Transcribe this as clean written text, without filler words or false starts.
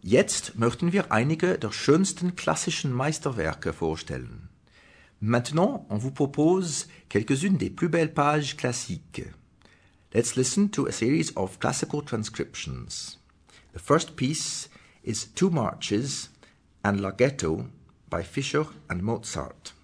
Jetzt möchten wir einige der schönsten klassischen Meisterwerke vorstellen. Maintenant, on vous propose quelques-unes des plus belles pages classiques. Let's listen to a series of classical transcriptions. The first piece is Two Marches and Larghetto by Fischer and Mozart.